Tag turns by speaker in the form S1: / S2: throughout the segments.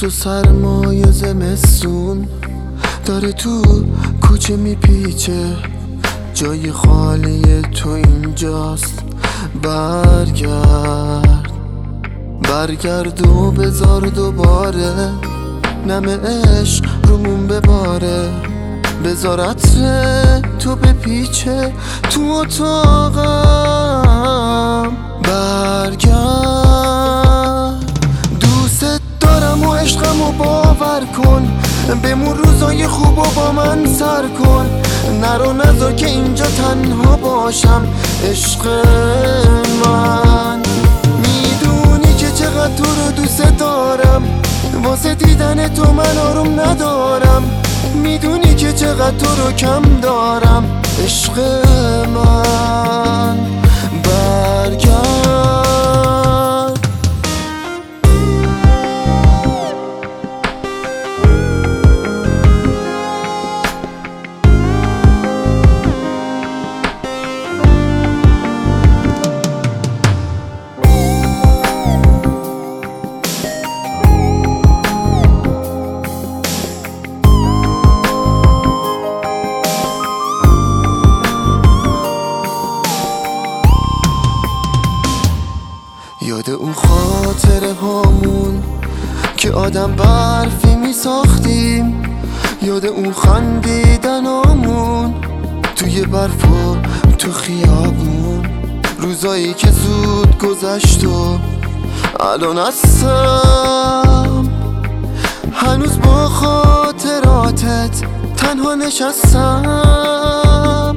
S1: روز و سرمای زمستون داره تو کوچه میپیچه، جای خالی تو اینجاست. برگرد و بذار دوباره نم عشق رومون بباره، بذار عطر تو بپیچه تو اتاقم. برگرد، دوست دارم و عشقم و باور کن، بمون روزای خوب و با من سر کن، نرو نذار که اینجا تنها باشم. عشق من میدونی که چقدر تو رو دوست دارم، واسه دیدن تو من آروم ندارم، میدونی که چقدر تو رو کم دارم. عشق من برگرد. یاد اون خاطره هامون که آدم برفی می ساختیم، یاد اون خندیدنامون توی برف و تو خیابون، روزایی که زود گذشت و الان هستم هنوز با خاطراتت تنها نشستم.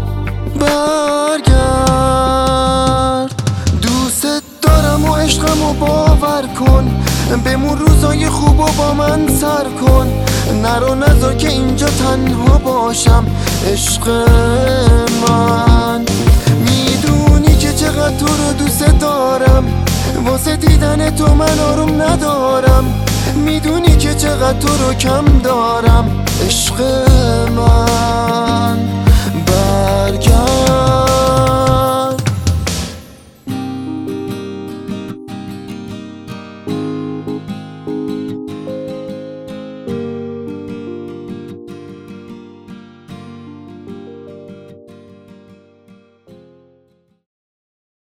S1: برگرد، دوست دارم و عشقم و باور کن، بمون روزای خوب و با من سر کن، نرو نذار که اینجا تنها باشم. عشق من میدونی که چقدر تو رو دوست دارم، واسه دیدن تو من آروم ندارم، میدونی که چقدر تو رو کم